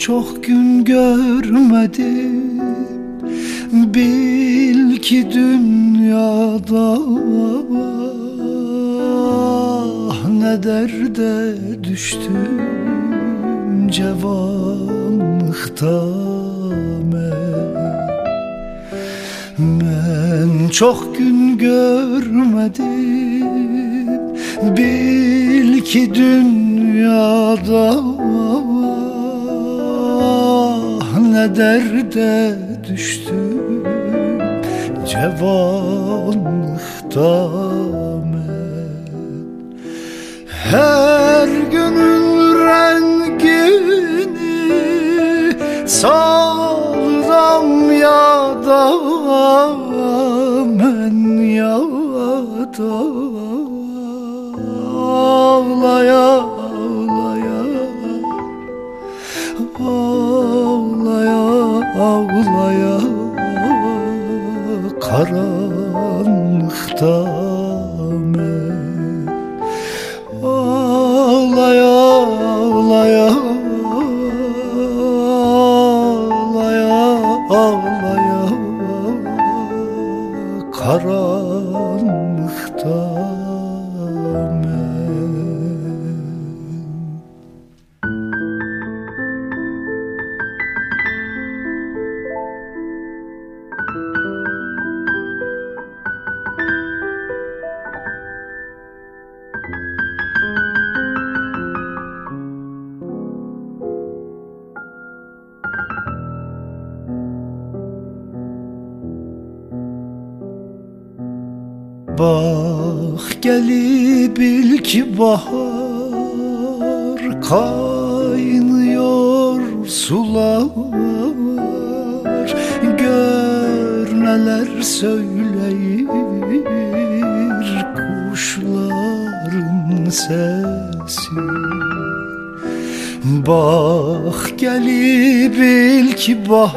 çok gün görmedim, bil ki dünyada ne derde düştüm cavanlıkta men çok gün görmedim, bil ki dünyada ne derde düştüm cavanlıkta men. Her günün rengini saldım yada men, yada ağlaya ağlaya ağlaya ağlaya karanlıkta men, ağlaya ağlaya ağlaya karanlıkta men. Bak gelip bil ki bahar, kaynıyor sular, gör neler söyleyir kuşların sesi. Bak gelip bil ki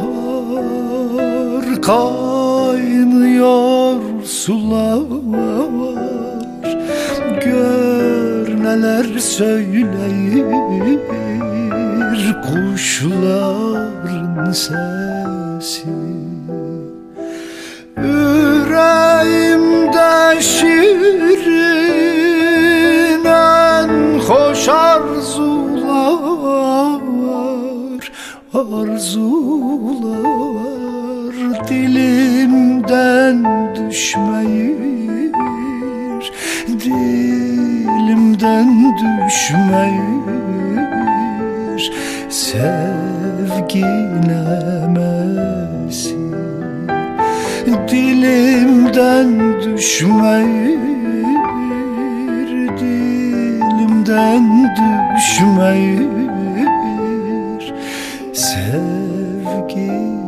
bahar, kaynıyor sular, gör neler söyleyir kuşların sesi. Yüreğimde şirin en hoş arzular, arzular dilimden düşmeyir, dilimden düşmeyir sevgi nemesi, dilimden düşmeyir, dilimden düşmeyir sevgi